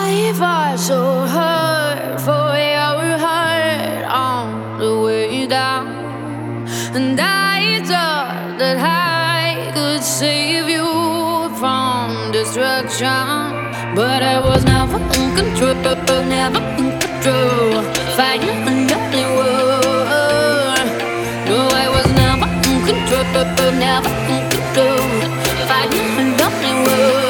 I fought so hard for your heart on the way down, and I thought that I could save you from destruction, but I was never in control, never in control, fighting a lonely world. No, I was never in control, never in control, fighting a lonely world.